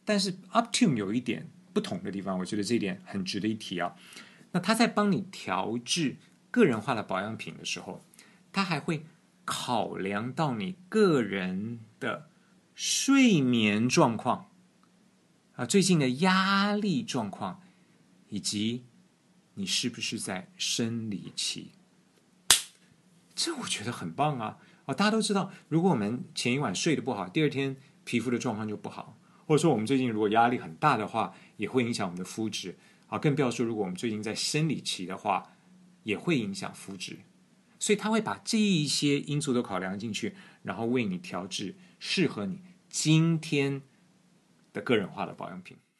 但是 Optune 有一点不同的地方，我觉得这一点很值得一提啊。那他在帮你调制个人化的保养品的时候，他还会考量到你个人的睡眠状况啊，最近的压力状况，以及你是不是在生理期。这我觉得很棒啊！大家都知道，如果我们前一晚睡得不好，第二天皮肤的状况就不好，或者说我们最近如果压力很大的话，也会影响我们的肤质啊。更不要说如果我们最近在生理期的话，也会影响肤质。所以他会把这一些因素都考量进去，然后为你调制适合你今天的个人化的保养品。